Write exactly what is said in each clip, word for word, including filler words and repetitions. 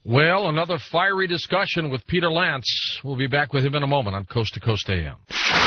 Well, another fiery discussion with Peter Lance. We'll be back with him in a moment on Coast to Coast A M.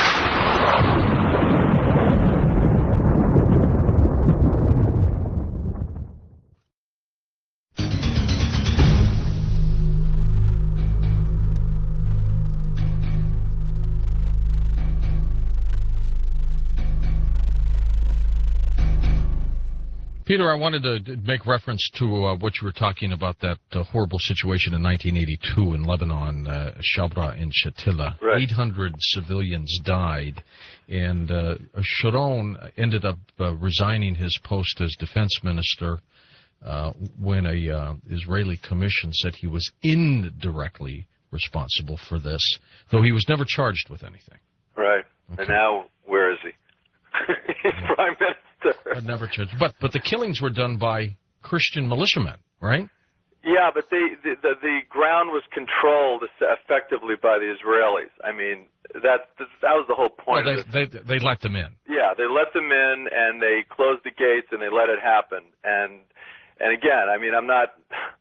Peter, I wanted to make reference to uh, what you were talking about, that uh, horrible situation in nineteen eighty-two in Lebanon, uh, Shabra and Shatila. Right. eight hundred civilians died, and uh, Sharon ended up uh, resigning his post as defense minister uh, when a uh, Israeli commission said he was indirectly responsible for this, though he was never charged with anything. Right. Okay. And now, where is he? He's Yeah. prime minister. I'd never charged. But but the killings were done by Christian militiamen, right? Yeah, but they, the, the the ground was controlled effectively by the Israelis. I mean, that that was the whole point. Well, of they, it. they they let them in. Yeah, they let them in and they closed the gates and they let it happen. And and again, I mean, I'm not.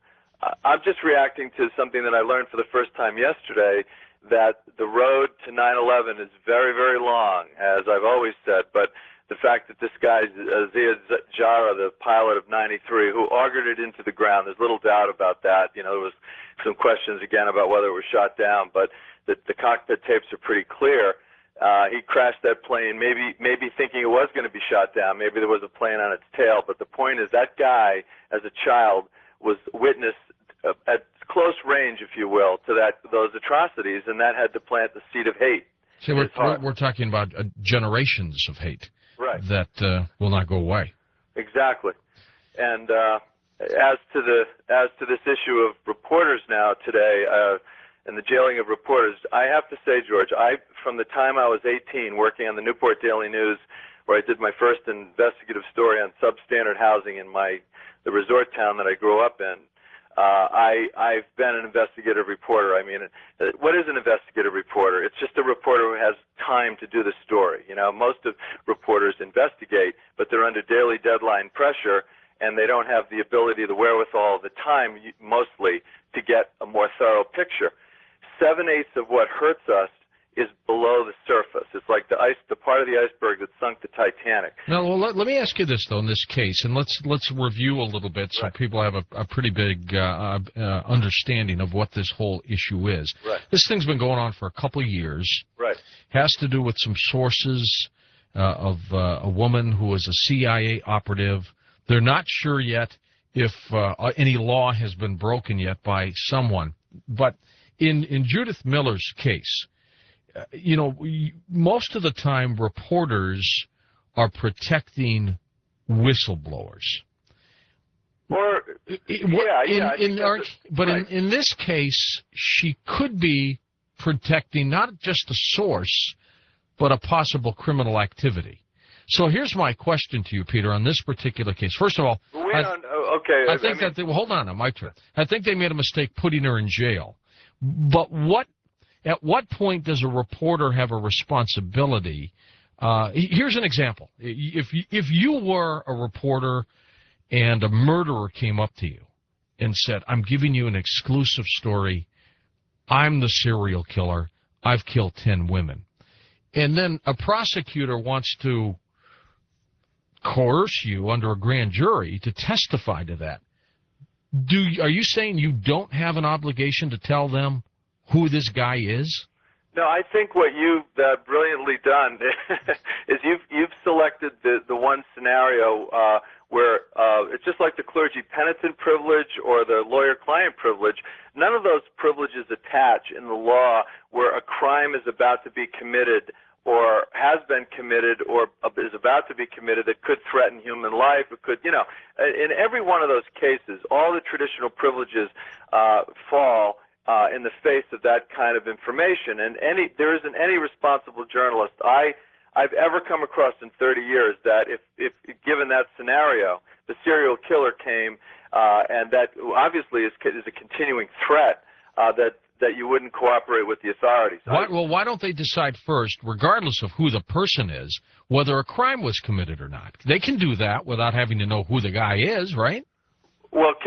I'm just reacting to something that I learned for the first time yesterday. That the road to nine eleven is very, very long, as I've always said. But the fact that this guy, uh, Ziad Jarrah, the pilot of ninety-three, who augured it into the ground, there's little doubt about that. You know, there was some questions again about whether it was shot down, but the, the cockpit tapes are pretty clear. Uh, he crashed that plane, maybe maybe thinking it was going to be shot down. Maybe there was a plane on its tail. But the point is that guy, as a child, was witness uh, at close range, if you will, to that those atrocities, and that had to plant the seed of hate. See, we're, we're, we're talking about uh, generations of hate. Right. That uh, will not go away. Exactly. And uh, as to the as to this issue of reporters now today uh, and the jailing of reporters, I have to say, George, I from the time I was eighteen, working on the Newport Daily News, where I did my first investigative story on substandard housing in my the resort town that I grew up in. Uh, I, I've been an investigative reporter. I mean, uh, what is an investigative reporter? It's just a reporter who has time to do the story. You know, most of reporters investigate, but they're under daily deadline pressure, and they don't have the ability, the wherewithal, the time, mostly, to get a more thorough picture. Seven-eighths of what hurts us is below the surface. It's like the ice, the part of the iceberg that sunk the Titanic. Now, well, let, let me ask you this, though, in this case, and let's let's review a little bit so right. people have a, a pretty big uh, uh, understanding of what this whole issue is. Right. This thing's been going on for a couple of years. Right. Has to do with some sources uh, of uh, a woman who was a C I A operative. They're not sure yet if uh, any law has been broken yet by someone. But in, in Judith Miller's case, you know, most of the time reporters are protecting whistleblowers. Or, it, yeah, in, yeah. In our, but right. in, in this case, she could be protecting not just a source, but a possible criminal activity. So here's my question to you, Peter, on this particular case. First of all, we I, don't, okay. I think I mean, that they, well, hold on, my turn. I think they made a mistake putting her in jail. But what? At what point does a reporter have a responsibility? Uh, here's an example. If you, if you were a reporter and a murderer came up to you and said, I'm giving you an exclusive story, I'm the serial killer, I've killed ten women, and then a prosecutor wants to coerce you under a grand jury to testify to that, do are you saying you don't have an obligation to tell them who this guy is? No, I think what you've uh, brilliantly done is you've you've selected the the one scenario uh, where uh, it's just like the clergy penitent privilege or the lawyer-client privilege. None of those privileges attach in the law where a crime is about to be committed or has been committed or is about to be committed that could threaten human life. It could, you know, in every one of those cases, all the traditional privileges uh, fall Uh, in the face of that kind of information. And any there isn't any responsible journalist I, I've ever come across in thirty years that if, if given that scenario, the serial killer came uh, and that obviously is, is a continuing threat, uh, that, that you wouldn't cooperate with the authorities. Why, well, why don't they decide first, regardless of who the person is, whether a crime was committed or not? They can do that without having to know who the guy is, right? Well, can we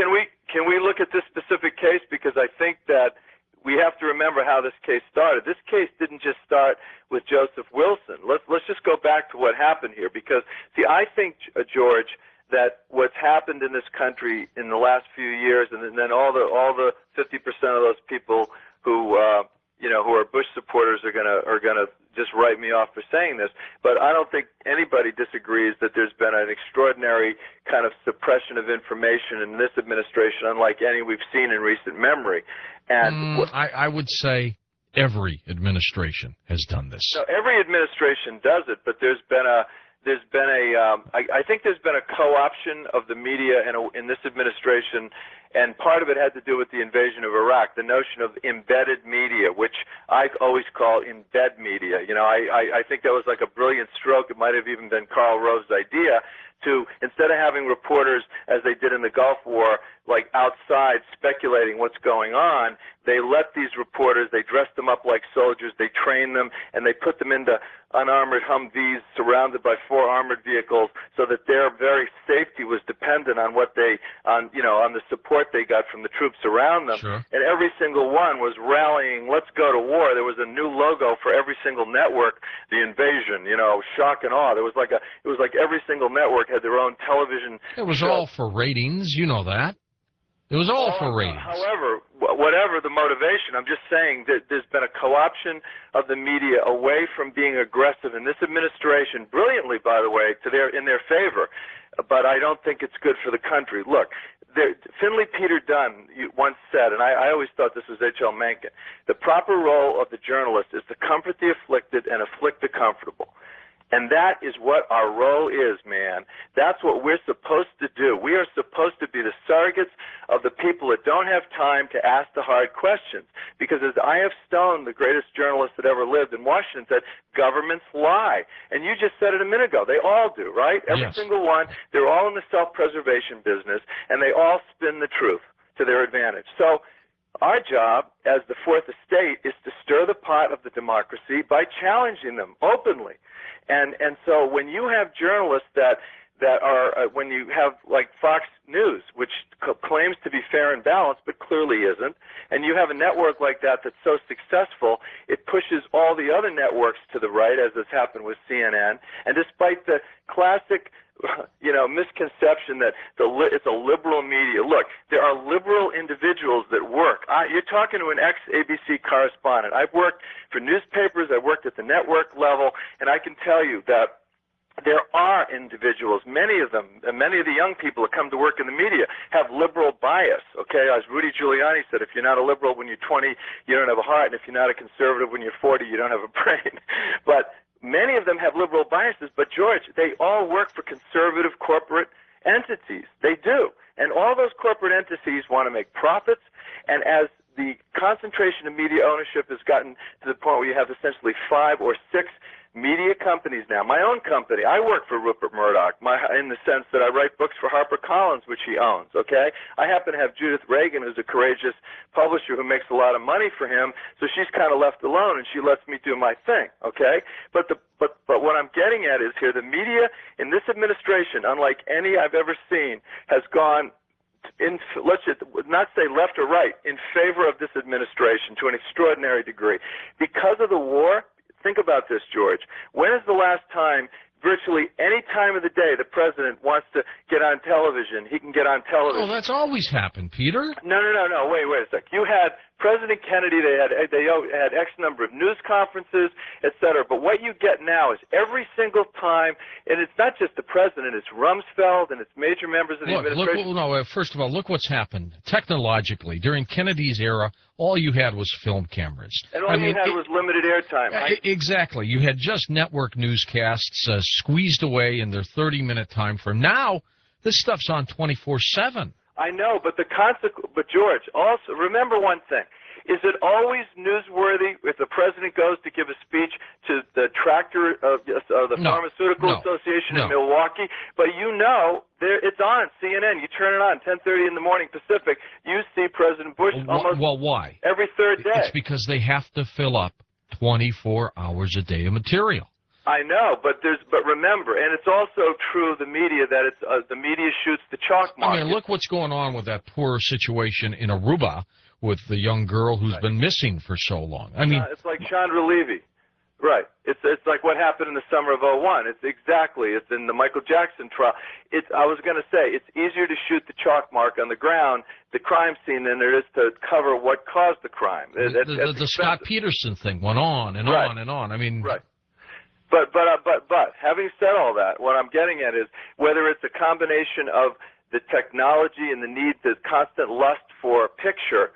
can we look at this specific case? Because I think that we have to remember how this case started. This case didn't just start with Joseph Wilson. Let's let's just go back to what happened here. Because, see, I think, uh, George, that what's happened in this country in the last few years, and then all the all the fifty percent of those people who uh, you know who are Bush supporters are gonna are gonna just write me off for saying this, but I don't think anybody disagrees that there's been an extraordinary kind of suppression of information in this administration, unlike any we've seen in recent memory. And mm, I, I would say every administration has done this. So every administration does it, but there's been a there's been a um, I, I think there's been a co-option of the media in, a, in this administration, and part of it had to do with the invasion of Iraq, the notion of embedded media, which I always call embed media. You know, I, I, I think that was like a brilliant stroke. It might have even been Karl Rove's idea to, instead of having reporters, as they did in the Gulf War, like outside speculating what's going on, they let these reporters, they dressed them up like soldiers, they trained them, and they put them into unarmored Humvees surrounded by four armored vehicles so that their very safety was dependent on what they, on, you know, on the support they got from the troops around them. Sure. And every single one was rallying, let's go to war. There was a new logo for every single network, the invasion, you know, shock and awe. There was like a, it was like every single network had their own television. It was show. all for ratings, you know that. It was all for ratings. However, whatever the motivation, I'm just saying that there's been a co-option of the media away from being aggressive in this administration, brilliantly, by the way, to their in their favor. But I don't think it's good for the country. Look, there, Finley Peter Dunne once said, and I, I always thought this was H L Mencken, the proper role of the journalist is to comfort the afflicted and afflict the comfortable. And that is what our role is, man. That's what we're supposed to do. We are supposed to be the surrogates of the people that don't have time to ask the hard questions. Because as I F Stone, the greatest journalist that ever lived in Washington, said, governments lie. And you just said it a minute ago. They all do, right? Every yes. single one. They're all in the self-preservation business, and they all spin the truth to their advantage. So our job as the Fourth Estate is to stir the pot of the democracy by challenging them openly. And and so when you have journalists that that are uh, when you have like Fox News, which c- claims to be fair and balanced but clearly isn't, and you have a network like that that's so successful, it pushes all the other networks to the right, as has happened with C N N. And despite the classic, you know, misconception that the li- it's a liberal media. Look, there are liberal individuals that work. I, you're talking to an ex-A B C correspondent. I've worked for newspapers. I've worked at the network level, and I can tell you that there are individuals, many of them, and many of the young people that come to work in the media have liberal bias, okay? As Rudy Giuliani said, if you're not a liberal when you're twenty, you don't have a heart, and if you're not a conservative when you're forty, you don't have a brain. But many of them have liberal biases, but, George, they all work for conservative corporate entities. They do. And all those corporate entities want to make profits, and as the concentration of media ownership has gotten to the point where you have essentially five or six media companies now. My own company, I work for Rupert Murdoch my, in the sense that I write books for HarperCollins, which he owns, okay? I happen to have Judith Reagan, who's a courageous publisher who makes a lot of money for him, so she's kind of left alone, and she lets me do my thing, okay? But the but but what I'm getting at is here, the media in this administration, unlike any I've ever seen, has gone in, let's just not say left or right, in favor of this administration to an extraordinary degree. Because of the war, think about this, George. When is the last time, virtually any time of the day, the president wants to get on television? He can get on television. Oh, that's always happened, Peter. No, no, no, no. Wait, wait a sec. You had President Kennedy. They had they had X number of news conferences, et cetera. But what you get now is every single time, and it's not just the president. It's Rumsfeld and it's major members of the look, administration. Look, no, first of all, look what's happened technologically during Kennedy's era. All you had was film cameras. And all I you mean, had it, was limited airtime. Right? Exactly. You had just network newscasts uh, squeezed away in their thirty-minute time frame. Now, this stuff's on twenty-four seven. I know, but the consequence. But George, also remember one thing: is it always newsworthy if the president goes to give a speech to the tractor of uh, the no, Pharmaceutical no, Association no. in Milwaukee? But you know, there it's on C N N. You turn it on ten thirty in the morning Pacific. You see President Bush well, almost well, why? every third day. It's because they have to fill up twenty-four hours a day of material. I know, but there's but remember, and it's also true of the media that it's uh, the media shoots the chalk mark. I mean, look what's going on with that poor situation in Aruba with the young girl who's right. been missing for so long. I mean, uh, it's like Chandra Levy. Right. It's it's like what happened in the summer of oh one. It's exactly. It's in the Michael Jackson trial. It's I was going to say it's easier to shoot the chalk mark on the ground, the crime scene, than it is to cover what caused the crime. The, it, the, the, the Scott Peterson thing went on and right. on and on. I mean, right. But but uh, but but having said all that, what I'm getting at is whether it's a combination of the technology and the need, the constant lust for a picture,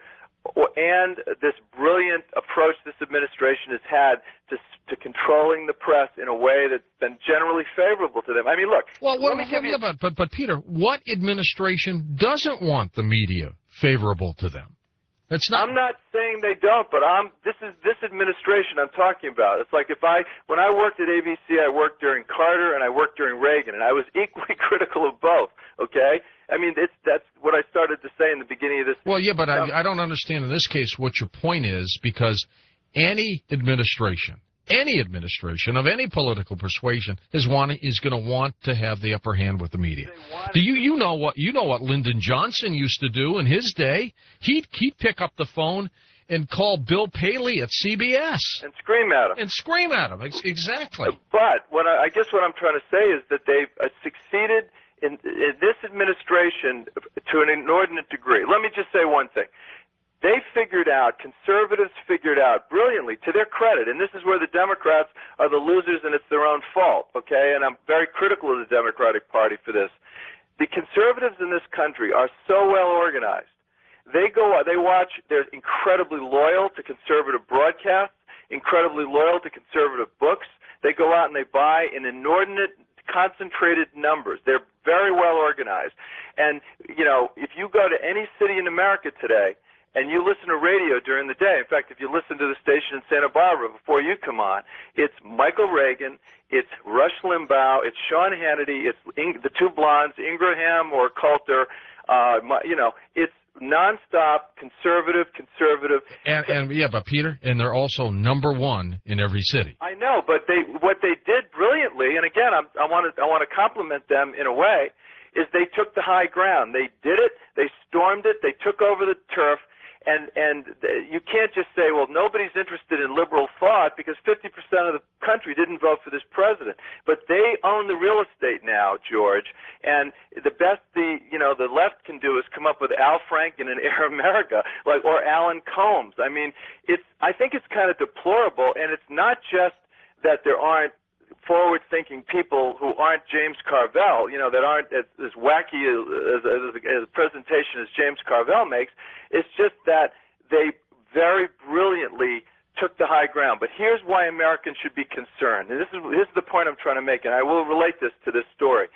and this brilliant approach this administration has had to to controlling the press in a way that's been generally favorable to them. I mean, look. Well, let well, me give yeah, you. But, but but Peter, what administration doesn't want the media favorable to them? It's not. I'm not saying they don't, but I'm. This is this administration I'm talking about. It's like if I, when I worked at A B C, I worked during Carter and I worked during Reagan, and I was equally critical of both. Okay. I mean, it's, that's what I started to say in the beginning of this. Well, yeah, but I, I don't understand in this case what your point is, because any administration, any administration of any political persuasion is want is going to want to have the upper hand with the media. Do you you know what you know what Lyndon Johnson used to do in his day? He'd he'd pick up the phone and call Bill Paley at C B S and scream at him and scream at him. Exactly. But what I, I guess what I'm trying to say is that they've uh, succeeded. In, in this administration, to an inordinate degree. Let me just say one thing. They figured out, conservatives figured out brilliantly, to their credit, and this is where the Democrats are the losers and it's their own fault, okay? And I'm very critical of the Democratic Party for this. The conservatives in this country are so well organized. They go, they watch, they're incredibly loyal to conservative broadcasts, incredibly loyal to conservative books. They go out and they buy an inordinate concentrated numbers. They're very well organized. And, you know, if you go to any city in America today and you listen to radio during the day, in fact, if you listen to the station in Santa Barbara before you come on, it's Michael Reagan, it's Rush Limbaugh, it's Sean Hannity, it's Ing- the two blondes, Ingraham or Coulter, uh, my, you know, it's nonstop conservative, conservative. And, and yeah, but Peter, and they're also number one in every city. I know, but they what they did brilliantly, and again, I'm, I want to I want to compliment them in a way, is they took the high ground. They did it. They stormed it. They took over the turf. And and you can't just say, well, nobody's interested in liberal thought because fifty percent of the country didn't vote for this president. But they own the real estate now, George. And the best the you know the left can do is come up with Al Franken and Air America, like or Alan Combs. I mean, it's I think it's kind of deplorable, and it's not just that there aren't forward-thinking people who aren't James Carville, you know, that aren't as, as wacky as, as, as a presentation as James Carville makes. It's just that they very brilliantly took the high ground. But here's why Americans should be concerned. And this is, this is the point I'm trying to make, and I will relate this to this story.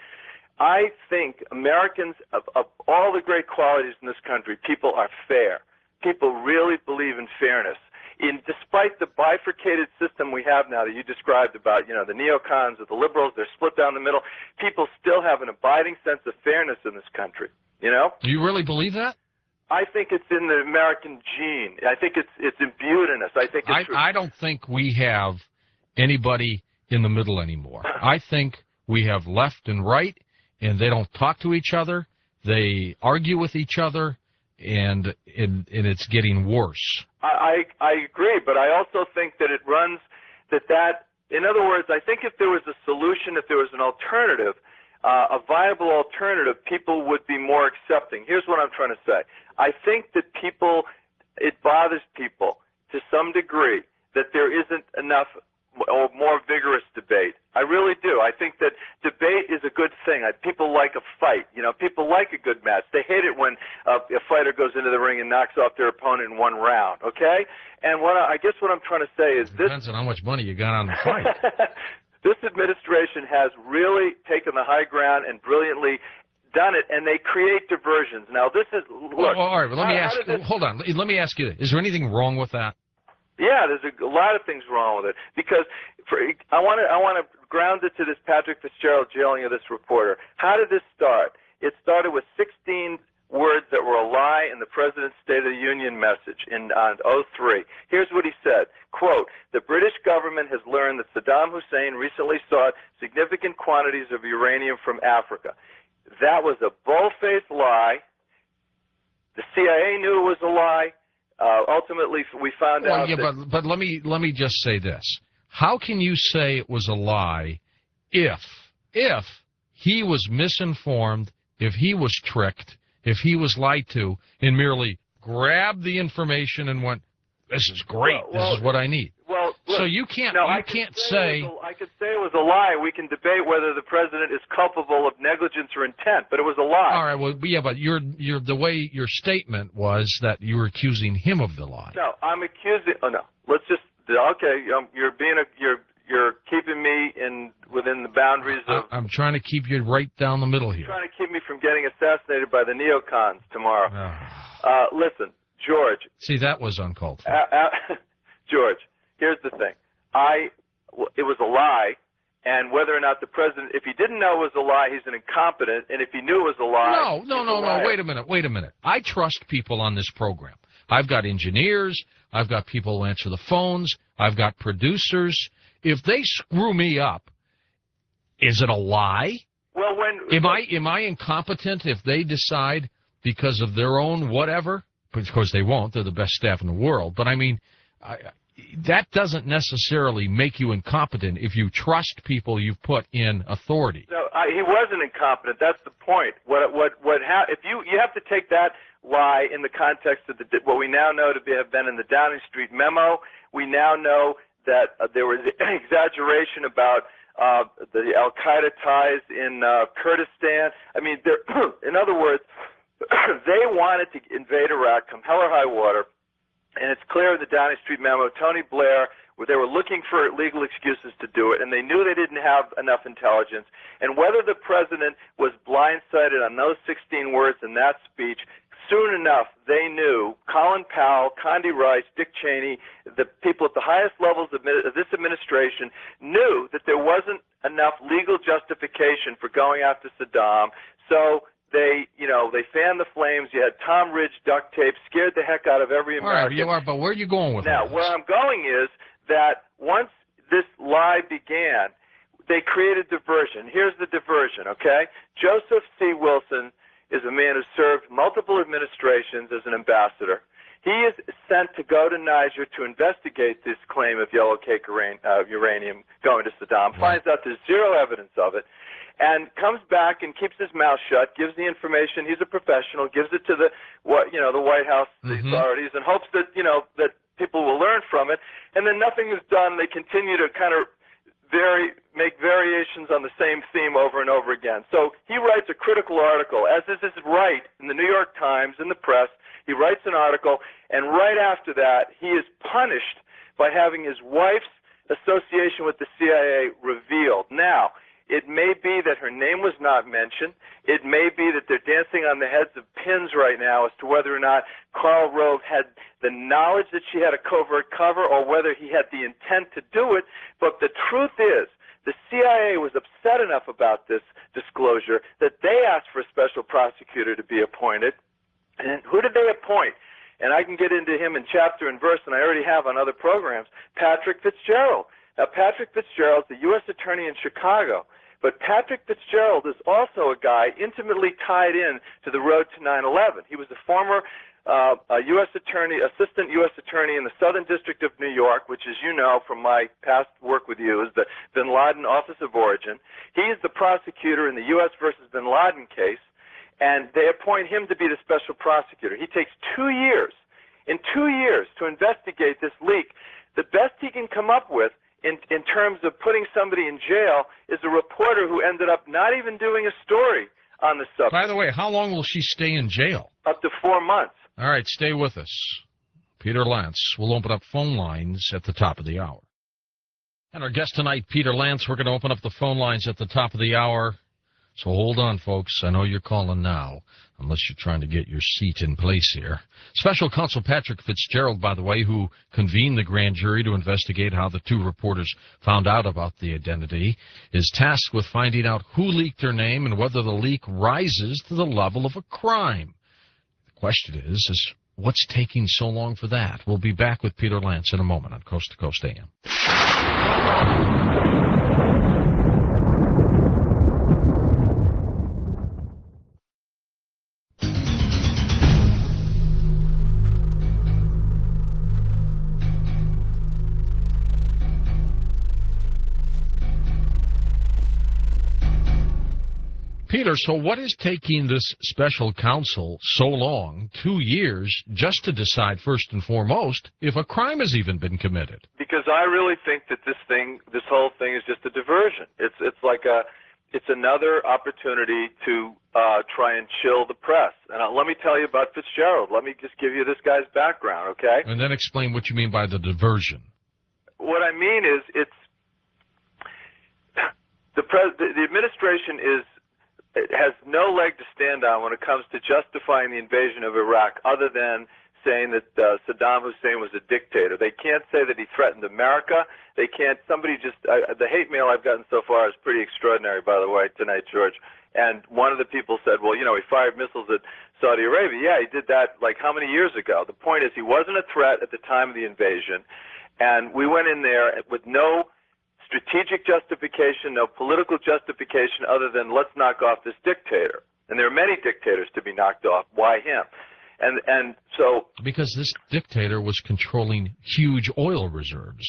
I think Americans, of, of all the great qualities in this country, people are fair. People really believe in fairness. In, despite the bifurcated system we have now that you described about, you know, the neocons or the liberals, they're split down the middle, people still have an abiding sense of fairness in this country, you know? Do you really believe that? I think it's in the American gene. I think it's it's imbued in us. I think it's I, I don't think we have anybody in the middle anymore. I think we have left and right, and they don't talk to each other. They argue with each other. And, and and it's getting worse. I, I I agree, but I also think that it runs that that in other words, I think if there was a solution, if there was an alternative, uh, a viable alternative, people would be more accepting. Here's what I'm trying to say. I think that people, it bothers people to some degree that there isn't enough or more vigorous debate. I really do. I think that debate is a good thing. I, people like a fight. You know, people like a good match. They hate it when uh, a fighter goes into the ring and knocks off their opponent in one round. Okay? And what I, I guess what I'm trying to say is it this. Depends on how much money you got on the fight. This administration has really taken the high ground and brilliantly done it, and they create diversions. Now, this is look. Well, well, all right, well, let me how, ask. how this, hold on. Let me ask you this: is there anything wrong with that? Yeah, there's a, a lot of things wrong with it because for, I want to I want to ground it to this Patrick Fitzgerald jailing of this reporter. How did this start? It started with sixteen words that were a lie and in the President's State of the Union message in on oh three. Here's what he said, quote, "The British government has learned that Saddam Hussein recently sought significant quantities of uranium from Africa." That was a bull-faced lie. The C I A knew it was a lie. Uh, ultimately, we found well, out yeah, that... but, but let me let me just say this. How can you say it was a lie if, if he was misinformed, if he was tricked, if he was lied to, and merely grabbed the information and went, "This is great, Well, well, this is what I need"? Well, look, so you can't no, you I can't say, say... it was a, I could say it was a lie. We can debate whether the president is culpable of negligence or intent, but it was a lie. All right, well, yeah, but your your the way your statement was that you were accusing him of the lie. No, I'm accusing. Oh no, let's just okay. Um, you're being a you're you're keeping me in within the boundaries of. I, I'm trying to keep you right down the middle here. Trying to keep me from getting assassinated by the neocons tomorrow. Oh. Uh, listen, George. See, that was uncalled for. Uh, uh, George, here's the thing. I, it was a lie, and whether or not the president, if he didn't know it was a lie, he's an incompetent, and if he knew it was a lie, no, no, no, no. Wait a minute, wait a minute. I trust people on this program. I've got engineers. I've got people who answer the phones. I've got producers. If they screw me up, is it a lie? Well, when am I am I incompetent if they decide because of their own whatever? Of course, they won't. They're the best staff in the world. But I mean, I, that doesn't necessarily make you incompetent if you trust people you've put in authority. No, I, he wasn't incompetent. That's the point. What what what? Ha if you you have to take that lie in the context of the what we now know to be, have been in the Downing Street memo. We now know that uh, there was exaggeration about uh, the Al Qaeda ties in uh, Kurdistan. I mean, in other words, they wanted to invade Iraq, come hell or high water. And it's clear in the Downing Street memo, Tony Blair, where they were looking for legal excuses to do it, and they knew they didn't have enough intelligence. And whether the president was blindsided on those sixteen words in that speech, soon enough they knew, Colin Powell, Condi Rice, Dick Cheney, the people at the highest levels of this administration knew that there wasn't enough legal justification for going after Saddam. So They, you know, they fanned the flames. You had Tom Ridge duct tape, scared the heck out of every American. All right, you are, but where are you going with now? This? Where I'm going is that once this lie began, they created diversion. Here's the diversion, okay? Joseph C. Wilson is a man who served multiple administrations as an ambassador. He is sent to go to Niger to investigate this claim of yellow cake uh, uranium going to Saddam. Right. Finds out there's zero evidence of it, and comes back and keeps his mouth shut. Gives the information. He's a professional. Gives it to the what you know the White House, the mm-hmm. authorities, and hopes that you know that people will learn from it. And then nothing is done. They continue to kind of vary, make variations on the same theme over and over again. So he writes a critical article, as is his right in the New York Times, in the press. He writes an article, and right after that, he is punished by having his wife's association with the C I A revealed. Now, it may be that her name was not mentioned. It may be that they're dancing on the heads of pins right now as to whether or not Karl Rove had the knowledge that she had a covert cover or whether he had the intent to do it. But the truth is, the C I A was upset enough about this disclosure that they asked for a special prosecutor to be appointed. And who did they appoint? And I can get into him in chapter and verse, and I already have on other programs, Patrick Fitzgerald. Now, Patrick Fitzgerald is the U S attorney in Chicago. But Patrick Fitzgerald is also a guy intimately tied in to the road to nine eleven. He was a former uh, a U S attorney, assistant U S attorney in the Southern District of New York, which, as you know from my past work with you, is the Bin Laden Office of Origin. He is the prosecutor in the U S versus Bin Laden case, and they appoint him to be the special prosecutor. He takes two years, in two years, to investigate this leak. The best he can come up with In, in terms of putting somebody in jail is a reporter who ended up not even doing a story on the subject. By the way, how long will she stay in jail? Up to four months. All right, stay with us. Peter Lance will open up phone lines at the top of the hour. And our guest tonight, Peter Lance, we're going to open up the phone lines at the top of the hour. So hold on, folks. I know you're calling now, unless you're trying to get your seat in place here. Special Counsel Patrick Fitzgerald, by the way, who convened the grand jury to investigate how the two reporters found out about the identity, is tasked with finding out who leaked her name and whether the leak rises to the level of a crime. The Question is, is what's taking so long for that? We'll be back with Peter Lance in a moment on Coast to Coast A M. Peter, so what is taking this special counsel so long, two years, just to decide first and foremost if a crime has even been committed? Because I really think that this thing, this whole thing is just a diversion. It's it's like a, it's another opportunity to uh, try and chill the press. And uh, let me tell you about Fitzgerald. Let me just give you this guy's background, okay? And then explain what you mean by the diversion. What I mean is, it's the pres the, the administration is. It has no leg to stand on when it comes to justifying the invasion of Iraq, other than saying that uh, Saddam Hussein was a dictator. They can't say that he threatened America. They can't. Somebody just uh, the hate mail I've gotten so far is pretty extraordinary, by the way, tonight, George. And one of the people said, well, you know, he fired missiles at Saudi Arabia. Yeah, he did that like how many years ago? The point is, he wasn't a threat at the time of the invasion, and we went in there with no strategic justification, no political justification other than let's knock off this dictator. And there are many dictators to be knocked off. Why him? And and so because this dictator was controlling huge oil reserves.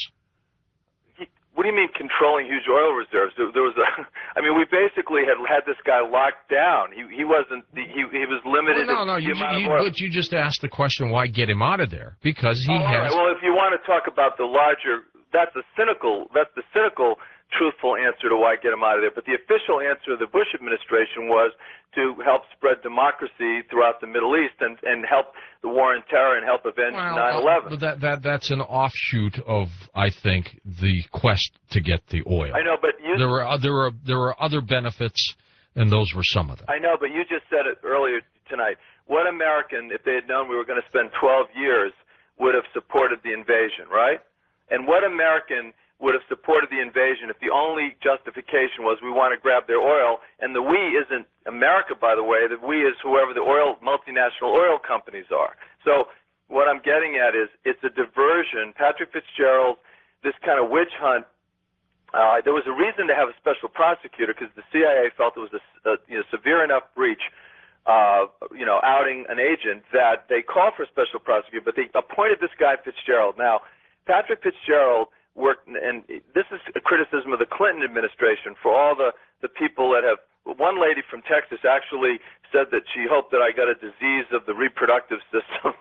He, what do you mean controlling huge oil reserves? There, there was a, I mean, we basically had had this guy locked down. He he wasn't. He he was limited. Well, no, no. to You, the amount you, of oil. but you just asked the question, why get him out of there? Because he Oh, all has. right. Well, if you want to talk about the larger. That's the cynical. That's the cynical, truthful answer to why get him out of there. But the official answer of the Bush administration was to help spread democracy throughout the Middle East and and help the war on terror and help avenge Well, nine eleven. uh, that that that's an offshoot of, I think, the quest to get the oil. I know, but you. There were there were there were other benefits, and those were some of them. I know, but you just said it earlier tonight. What American, if they had known we were going to spend twelve years, would have supported the invasion, right? And what American would have supported the invasion if the only justification was we want to grab their oil? And the we isn't America, by the way. The we is whoever the oil multinational oil companies are. So what I'm getting at is it's a diversion. Patrick Fitzgerald, this kind of witch hunt. Uh, there was a reason to have a special prosecutor because the C I A felt it was a, a you know, severe enough breach, uh, you know, outing an agent that they called for a special prosecutor. But they appointed this guy Fitzgerald. Now, Patrick Fitzgerald worked, and this is a criticism of the Clinton administration for all the, the people that have, one lady from Texas actually said that she hoped that I got a disease of the reproductive system.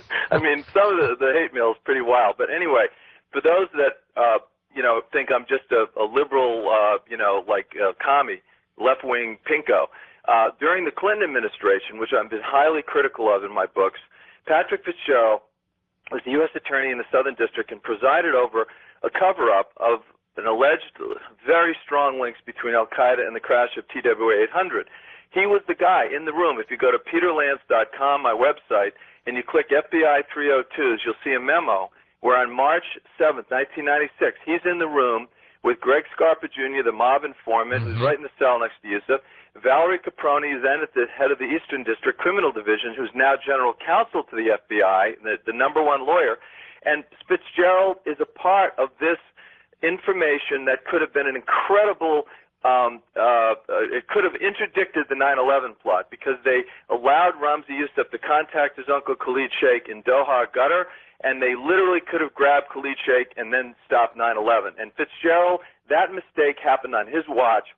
I mean, some of the, the hate mail is pretty wild. But anyway, for those that, uh, you know, think I'm just a, a liberal, uh, you know, like uh, commie, left-wing pinko, uh, during the Clinton administration, which I've been highly critical of in my books, Patrick Fitzgerald was the U S attorney in the Southern District and presided over a cover-up of an alleged very strong links between Al-Qaeda and the crash of T W A eight hundred. He was the guy in the room. If you go to peter lance dot com, my website, and you click F B I three oh twos, you'll see a memo where on March seventh, nineteen ninety-six, he's in the room with Greg Scarpa Junior, the mob informant, Mm-hmm. who's right in the cell next to Yusuf, Valerie Caproni, then at the head of the Eastern District Criminal Division, who's now general counsel to the F B I, the, the number one lawyer. And Fitzgerald is a part of this information that could have been an incredible, um, uh, uh, it could have interdicted the nine eleven plot because they allowed Ramzi Yousef to contact his uncle Khalid Sheikh in Doha, Qatar, and they literally could have grabbed Khalid Sheikh and then stopped nine eleven. And Fitzgerald, that mistake happened on his watch.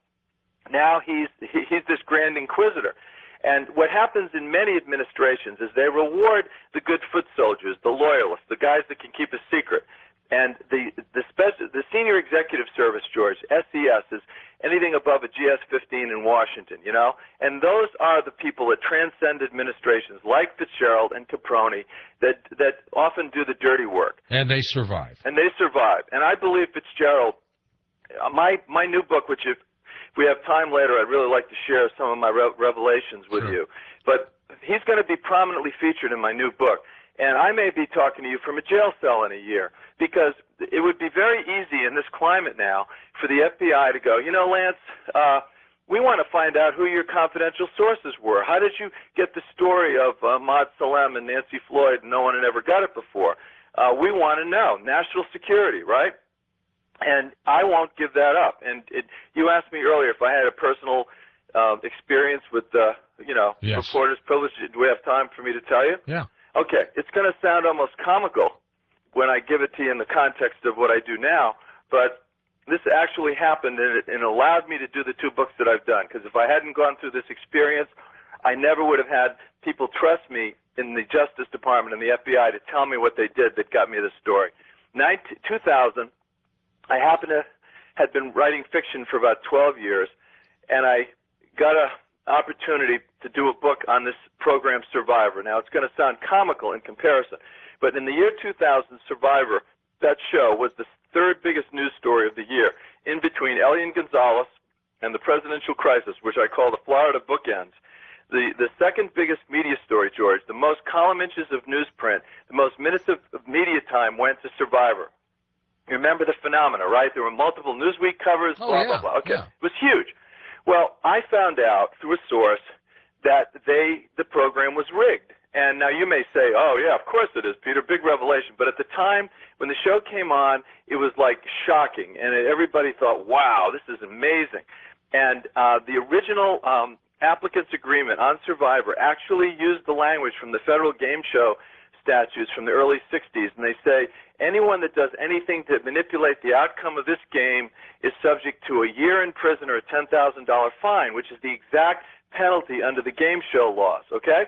Now he's he's this grand inquisitor. And what happens in many administrations is they reward the good foot soldiers, the loyalists, the guys that can keep a secret. And the the, speci- the senior executive service, George, S E S, is anything above a G S fifteen in Washington, you know? And those are the people that transcend administrations like Fitzgerald and Caproni that, that often do the dirty work. And they survive. And they survive. And I believe Fitzgerald, uh, my, my new book, which if If we have time later, I'd really like to share some of my re- revelations with Sure. you. But he's going to be prominently featured in my new book. And I may be talking to you from a jail cell in a year because it would be very easy in this climate now for the F B I to go, you know, Lance, uh, We want to find out who your confidential sources were. How did you get the story of uh, Ahmaud Salem and Nancy Floyd and no one had ever got it before? Uh, we want to know. National security, right? And I won't give that up. And it, you asked me earlier if I had a personal uh, experience with, uh, you know, yes. reporter's privilege. Do we have time for me to tell you? Yeah. Okay. It's going to sound almost comical when I give it to you in the context of what I do now, but this actually happened, and it, and it allowed me to do the two books that I've done, because if I hadn't gone through this experience, I never would have had people trust me in the Justice Department and the F B I to tell me what they did that got me this story. two thousand, I happened to had been writing fiction for about twelve years, and I got an opportunity to do a book on this program Survivor. Now, it's going to sound comical in comparison, but in the year two thousand, Survivor, that show was the third biggest news story of the year, in between Elian Gonzalez and the presidential crisis, which I call the Florida bookends. The, the second biggest media story, George, the most column inches of newsprint, the most minutes of, of media time went to Survivor. You remember the phenomena, right? There were multiple Newsweek covers, oh, blah, yeah. blah, blah. Okay, yeah. It was huge. Well, I found out through a source that they, the program was rigged. And now you may say, oh, yeah, of course it is, Peter, big revelation. But at the time when the show came on, it was like shocking. And everybody thought, wow, this is amazing. And uh, the original um, applicants' agreement on Survivor actually used the language from the federal game show statutes from the early sixties. And they say anyone that does anything to manipulate the outcome of this game is subject to a year in prison or a ten thousand dollar fine, which is the exact penalty under the game show laws, okay?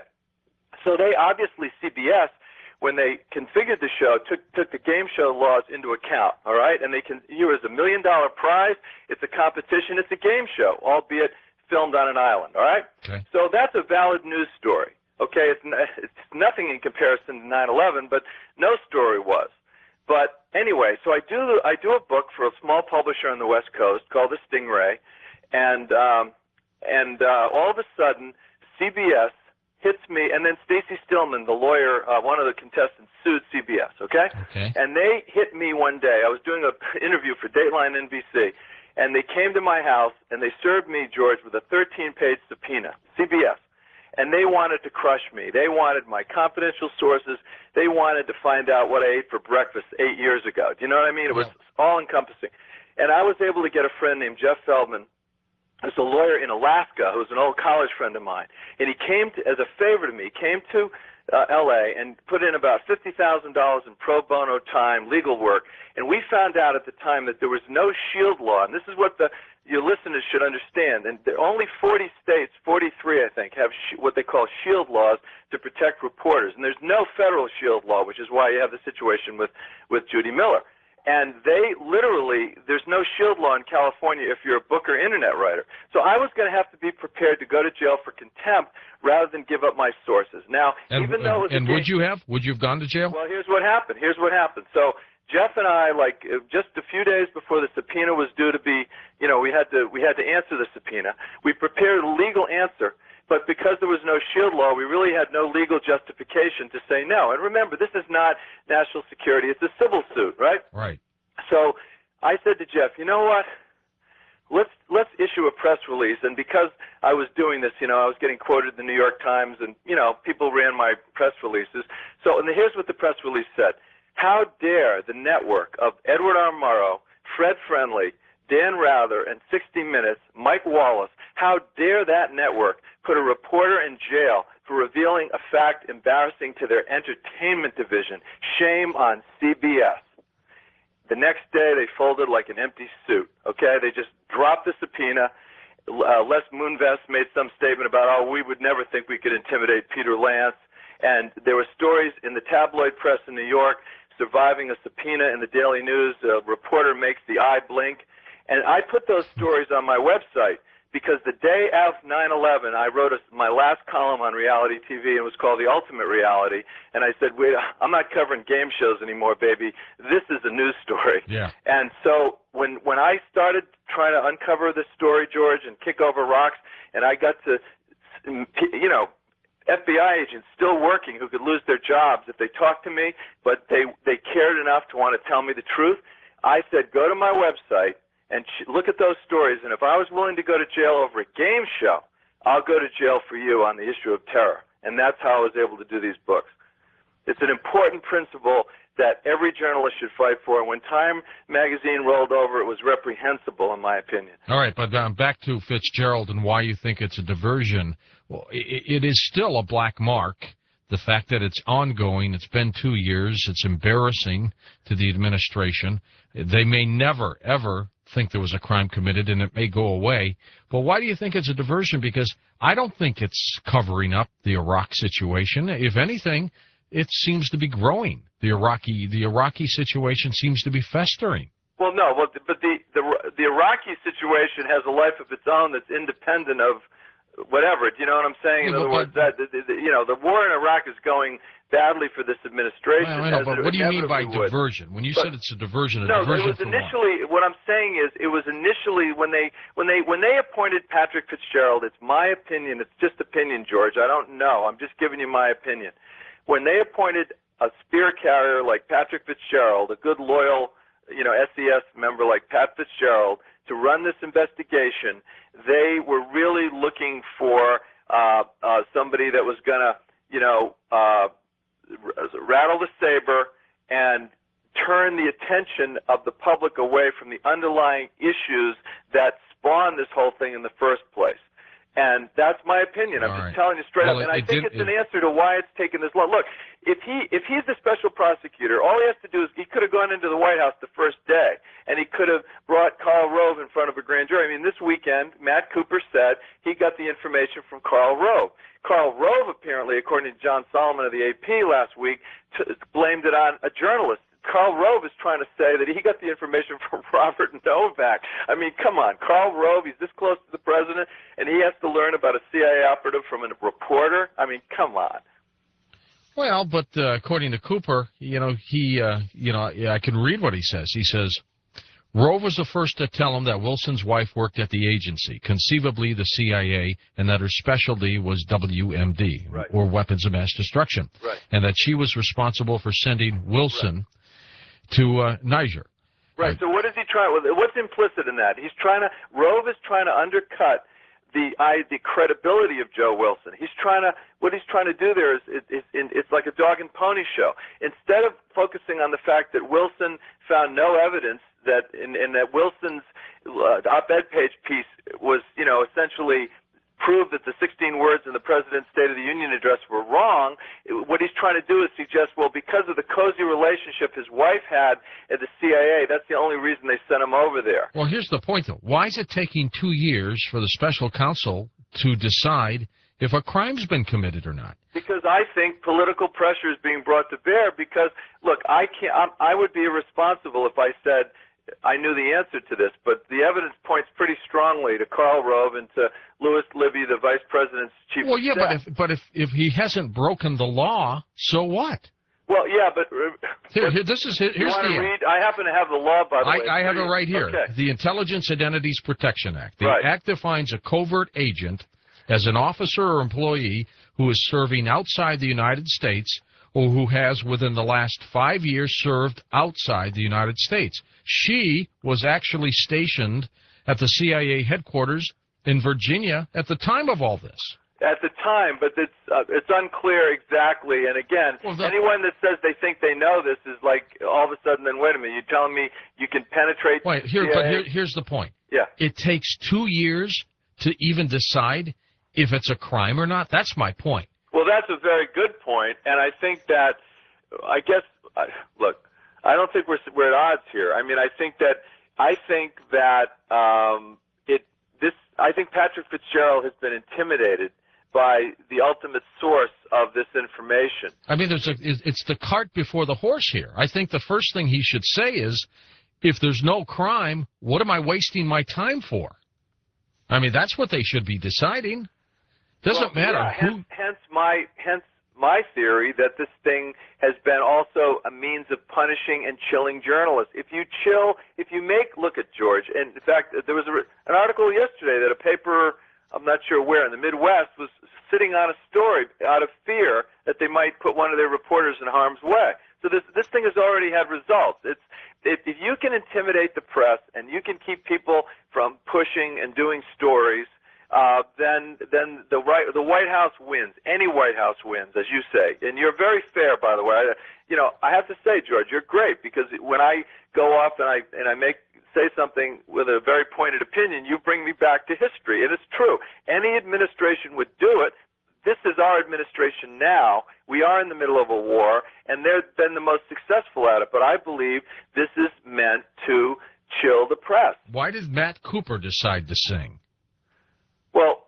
So they obviously, C B S, when they configured the show, took took the game show laws into account, all right? And they can, here is a million dollar prize, it's a competition, it's a game show, albeit filmed on an island, all right? Okay. So that's a valid news story, okay? It's, it's nothing in comparison to nine eleven, but no story was. But anyway, so I do I do a book for a small publisher on the West Coast called The Stingray, and um, and uh, all of a sudden, C B S hits me, and then Stacy Stillman, the lawyer, uh, one of the contestants, sued C B S, okay? Okay. And they hit me one day. I was doing an interview for Dateline N B C, and they came to my house, and they served me, George, with a thirteen page subpoena, C B S. And they wanted to crush me. They wanted my confidential sources. They wanted to find out what I ate for breakfast eight years ago. Do you know what I mean? It was Yeah. all-encompassing. And I was able to get a friend named Jeff Feldman, who's a lawyer in Alaska, who's an old college friend of mine. And he came to, as a favor to me, came to uh, L A and put in about fifty thousand dollars in pro bono time, legal work. And we found out at the time that there was no shield law. And this is what the your listeners should understand. And there are only forty states, forty-three I think, have sh what they call shield laws to protect reporters. And there's no federal shield law, which is why you have the situation with, with Judy Miller. And they literally, there's no shield law in California if you're a book or internet writer. So I was going to have to be prepared to go to jail for contempt rather than give up my sources. Now, And, even though it was and would you have? Would you have gone to jail? Well, here's what happened. Here's what happened. So Jeff and I, like uh, just a few days before the subpoena was due to be, you know, we had to we had to answer the subpoena. We prepared a legal answer. But because there was no shield law, we really had no legal justification to say no. And remember, this is not national security. It's a civil suit, right? Right. So I said to Jeff, you know what? Let's let's issue a press release. And because I was doing this, you know, I was getting quoted in the New York Times, and, you know, people ran my press releases. So and here's what the press release said. How dare the network of Edward R. Murrow, Fred Friendly, Dan Rather, and sixty minutes, Mike Wallace, how dare that network put a reporter in jail for revealing a fact embarrassing to their entertainment division? Shame on C B S. The next day, they folded like an empty suit, okay? They just dropped the subpoena. Uh, Les Moonves made some statement about, oh, we would never think we could intimidate Peter Lance. And there were stories in the tabloid press in New York surviving a subpoena in the Daily News. A reporter makes the eye blink. And I put those stories on my website because the day of nine eleven, I wrote a, my last column on reality T V, and it was called The Ultimate Reality. And I said, wait, I'm not covering game shows anymore, baby. This is a news story. Yeah. And so when, when I started trying to uncover this story, George, and kick over rocks, and I got to, you know, F B I agents still working who could lose their jobs if they talked to me, but they, they cared enough to want to tell me the truth, I said, go to my website and ch- look at those stories. And if I was willing to go to jail over a game show, I'll go to jail for you on the issue of terror. And that's how I was able to do these books. It's an important principle that every journalist should fight for. And when Time magazine rolled over, it was reprehensible, in my opinion. All right, but um, back to Fitzgerald and why you think it's a diversion. Well, it, it is still a black mark. The fact that it's ongoing, it's been two years, it's embarrassing to the administration. They may never, ever think there was a crime committed, and it may go away. But why do you think it's a diversion? Because I don't think it's covering up the Iraq situation. If anything, it seems to be growing. The Iraqi, the Iraqi situation seems to be festering. Well, no, well, but the, the the Iraqi situation has a life of its own that's independent of whatever. Do you know what I'm saying? In Yeah, other but, words, that the, the, you know, the war in Iraq is going badly for this administration. Well, I know, but what do you mean by would. diversion? When you but, said it's a diversion, a no, diversion it was from initially. what? What I'm saying is, it was initially when they when they when they appointed Patrick Fitzgerald. It's my opinion. It's just opinion, George. I don't know. I'm just giving you my opinion. When they appointed a spear carrier like Patrick Fitzgerald, a good loyal, you know, S E S member like Pat Fitzgerald, to run this investigation, they were really looking for uh, uh, somebody that was going to, you know, uh, rattle the saber and turn the attention of the public away from the underlying issues that spawned this whole thing in the first place. And that's my opinion. I'm All just right. telling you straight Well, up. And it, I it think did, it's an it, answer to why it's taken this long. Look, if he if he's the special prosecutor, all he has to do is he could have gone into the White House the first day, and he could have brought Karl Rove in front of a grand jury. I mean, this weekend, Matt Cooper said he got the information from Karl Rove. Karl Rove, apparently, according to John Solomon of the A P last week, t- blamed it on a journalist. Karl Rove is trying to say that he got the information from Robert Novak. I mean, come on. Karl Rove, he's this close to the president, and he has to learn about a C I A operative from a reporter? I mean, come on. Well, but uh, according to Cooper, you know, he, uh, you know, I can read what he says. He says, Rove was the first to tell him that Wilson's wife worked at the agency, conceivably the C I A, and that her specialty was W M D, right. or weapons of mass destruction, right. and that she was responsible for sending Wilson right. to uh, Niger. Right. So what is he trying? What's implicit in that? He's trying to. Rove is trying to undercut the I, the credibility of Joe Wilson. He's trying to. What he's trying to do there is it, it, it, it's like a dog and pony show. Instead of focusing on the fact that Wilson found no evidence that, and, and that Wilson's uh, op-ed page piece was, you know, essentially proved that the sixteen words in the President's State of the Union address were wrong, what he's trying to do is suggest, well, because of the cozy relationship his wife had at the C I A, that's the only reason they sent him over there. Well, here's the point, though. Why is it taking two years for the special counsel to decide if a crime's been committed or not? Because I think political pressure is being brought to bear. Because, look, I can't. I'm, I would be irresponsible if I said I knew the answer to this, but the evidence points pretty strongly to Karl Rove and to Louis Libby, the vice president's chief well, of yeah, staff. but if but if if he hasn't broken the law, so what? Well, yeah, but uh, here, here, this is here's you want the. to read? I happen to have the law, by the I, way. I have it right here. Okay. The Intelligence Identities Protection Act. The Right. Act defines a covert agent as an officer or employee who is serving outside the United States or who has, within the last five years, served outside the United States. She was actually stationed at the C I A headquarters in Virginia at the time of all this. At the time, but it's uh, it's unclear exactly. And again, Well, the- anyone that says they think they know this is like all of a sudden, then wait a minute, you're telling me you can penetrate Wait, here, C I A? but here, here's the point. Yeah. It takes two years to even decide if it's a crime or not. That's my point. Well, that's a very good point, and I think that, I guess, uh, look, I don't think we're we're at odds here. I mean, I think that I think that um, it this I think Patrick Fitzgerald has been intimidated by the ultimate source of this information. I mean, there's a, it's the cart before the horse here. I think the first thing he should say is, if there's no crime, what am I wasting my time for? I mean, that's what they should be deciding. Doesn't well, matter yeah, who. Hence, hence my hence my theory that this thing has been also a means of punishing and chilling journalists. If you chill, if you make look at George, and in fact, there was a, an article yesterday that a paper, I'm not sure where, in the Midwest was sitting on a story out of fear that they might put one of their reporters in harm's way. So this this thing has already had results. It's if, if you can intimidate the press and you can keep people from pushing and doing stories, uh, then then the right the White House wins. Any White House wins, as you say. And you're very fair, by the way. I, you know, I have to say, George, you're great, because when I go off and I and I make say something with a very pointed opinion, you bring me back to history. And it's true. Any administration would do it. This is our administration now. We are in the middle of a war, and they've been the most successful at it. But I believe this is meant to chill the press. Why did Matt Cooper decide to sing? Well,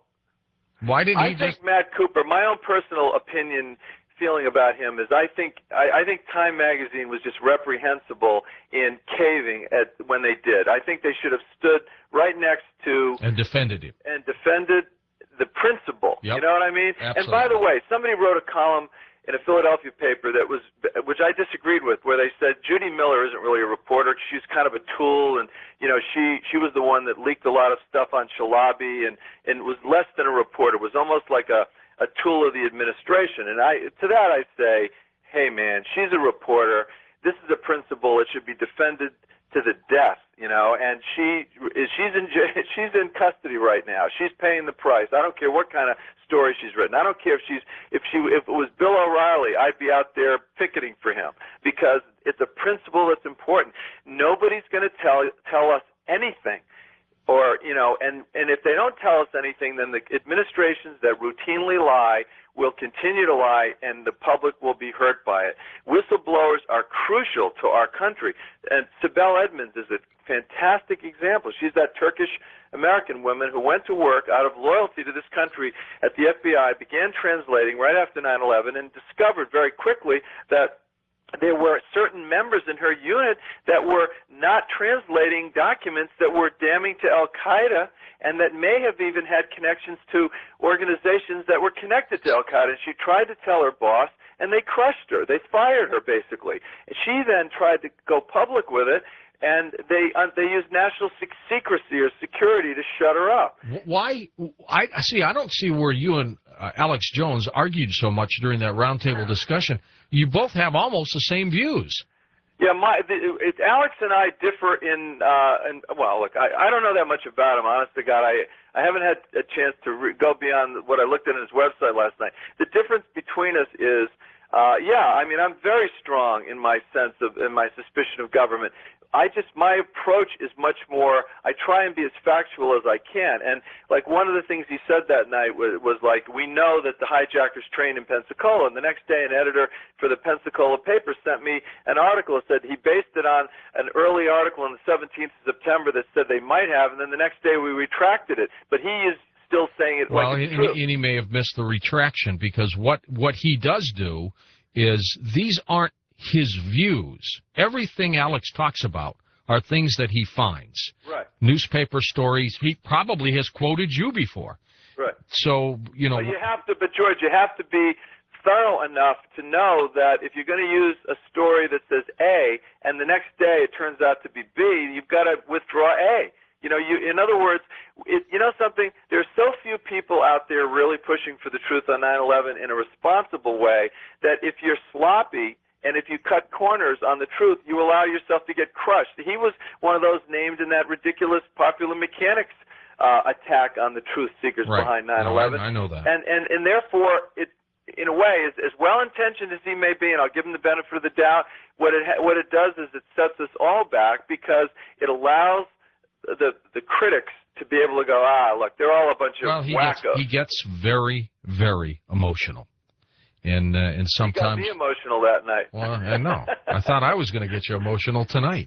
why did he I just... think Matt Cooper, my own personal opinion, feeling about him is I think I, I think Time Magazine was just reprehensible in caving at when they did. I think they should have stood right next to and defended him and defended the principle. Yep. You know what I mean? Absolutely. And by the way, somebody wrote a column in a Philadelphia paper that was, which I disagreed with, where they said Judy Miller isn't really a reporter. She's kind of a tool, and you know, she she was the one that leaked a lot of stuff on Shalabi, and and was less than a reporter. Was almost like a a tool of the administration. And I to that I say, hey man, she's a reporter. This is a principle. It should be defended to the death, you know, and she is she's in she's in custody right now. She's paying the price. I don't care what kind of story she's written. I don't care if she's if she if it was Bill O'Reilly, I'd be out there picketing for him, because it's a principle that's important. Nobody's going to tell tell us anything. Or, you know, and, and if they don't tell us anything, then the administrations that routinely lie will continue to lie, and the public will be hurt by it. Whistleblowers are crucial to our country. And Sibel Edmonds is a fantastic example. She's that Turkish-American woman who went to work out of loyalty to this country at the F B I, began translating right after nine eleven, and discovered very quickly that there were certain members in her unit that were not translating documents that were damning to Al-Qaeda, and that may have even had connections to organizations that were connected to Al-Qaeda. And she tried to tell her boss, and they crushed her. They fired her, basically. And she then tried to go public with it, and they uh, they used national sec- secrecy or security to shut her up. Why? I see. I don't see where you and uh, Alex Jones argued so much during that roundtable discussion. You both have almost the same views. Yeah, my the, it, Alex and I differ in, uh, in well, look, I, I don't know that much about him, honest to God. I I haven't had a chance to re- go beyond what I looked at on his website last night. The difference between us is, uh, yeah, I mean, I'm very strong in my sense of, in my suspicion of government. I just, my approach is much more, I try and be as factual as I can. And like one of the things he said that night was, was like, we know that the hijackers trained in Pensacola. And the next day an editor for the Pensacola paper sent me an article that said he based it on an early article on the seventeenth of September that said they might have. And then the next day we retracted it. But he is still saying it well, like it's and, true. and he may have missed the retraction, because what, what he does do is these aren't his views. Everything Alex talks about are things that he finds. Right. Newspaper stories. He probably has quoted you before. Right. So, you know. But you have to, but George, you have to be thorough enough to know that if you're going to use a story that says A and the next day it turns out to be B, you've got to withdraw A. You know, you, in other words, it, you know something? There's so few people out there really pushing for the truth on nine eleven in a responsible way that if you're sloppy and if you cut corners on the truth, you allow yourself to get crushed. He was one of those named in that ridiculous Popular Mechanics uh, attack on the truth seekers right. behind nine eleven. No, I, I know that. And, and, and therefore, it, in a way, as, as well-intentioned as he may be, and I'll give him the benefit of the doubt, what it, ha- what it does is it sets us all back, because it allows the, the critics to be able to go, ah, look, they're all a bunch of well, he wackos. Gets, he gets very, very emotional. And, uh, and sometimes... You got me emotional that night. Well, I know. I thought I was going to get you emotional tonight.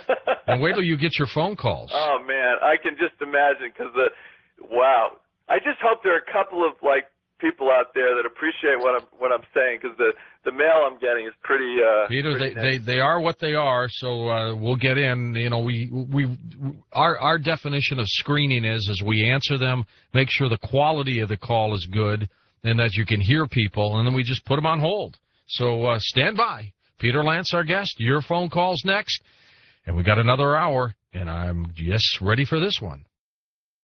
And wait till you get your phone calls. Oh, man, I can just imagine, because, the wow. I just hope there are a couple of, like, people out there that appreciate what I'm what I'm saying, because the, the mail I'm getting is pretty uh Peter, pretty they, nice. they they are what they are, so uh, we'll get in. You know, we we our our definition of screening is is we answer them, make sure the quality of the call is good, and that you can hear people, and then we just put them on hold. So uh, stand by. Peter Lance, our guest. Your phone calls next, and we got another hour, and I'm just ready for this one.